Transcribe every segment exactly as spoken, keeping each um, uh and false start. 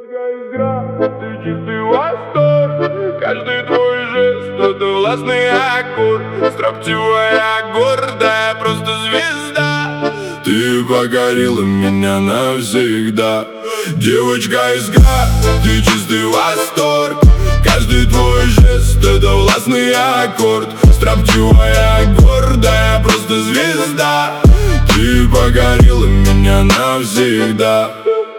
Игра, ты чистый восторг. Каждый твой жест — это властный аккорд. Строптивая, гордая, просто звезда. Ты покорила меня навсегда. Девочка из гор, ты чистый восторг. Каждый твой жест — это властный аккорд. Строптивая, гордая, просто звезда. Ты покорила меня навсегда.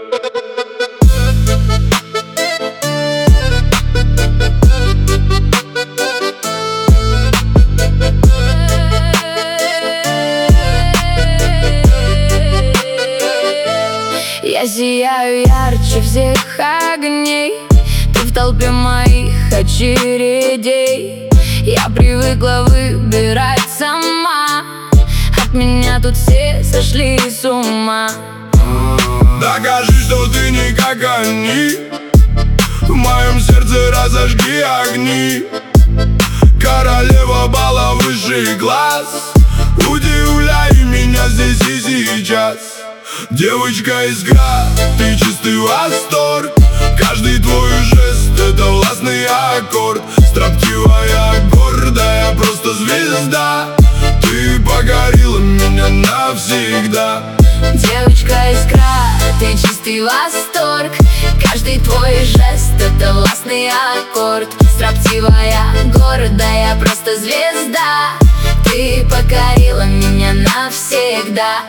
Я сияю ярче всех огней. Ты в толпе моих очередей. Я привыкла выбирать сама. От меня тут все сошли с ума. Докажи, что ты не как они. В моем сердце разожги огни. Королева бала, высший класс. Удивляй меня здесь и сейчас. Девочка из гор, ты чистый восторг. Каждый твой жест — это властный аккорд. Строптивая, гордая, просто звезда. Ты покорила меня навсегда. Девочка искра, ты чистый восторг. Каждый твой жест — это властный аккорд. Строптивая, гордая, просто звезда. Ты покорила меня навсегда.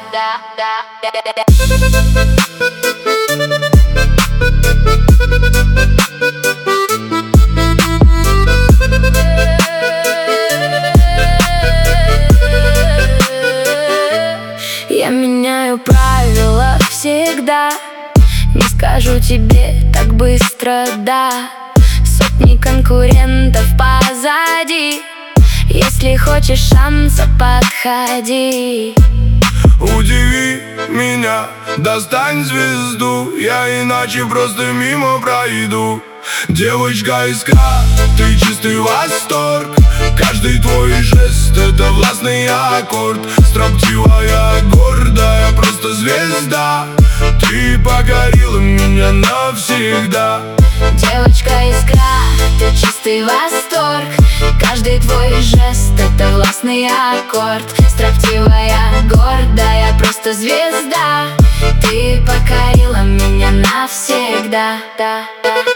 Я меняю правила всегда. Не скажу тебе так быстро, да. Сотни конкурентов позади. Если хочешь шанса, подходи. Удиви меня, достань звезду. Я иначе просто мимо пройду. Девочка искра, ты чистый восторг. Каждый твой жест — это властный аккорд. Строптивая, гордая, просто звезда. Ты покорила меня навсегда. Девочка искра, ты чистый восторг. Каждый твой жест — это властный аккорд. Строптивая, гордая, просто звезда. Ты покорила меня навсегда.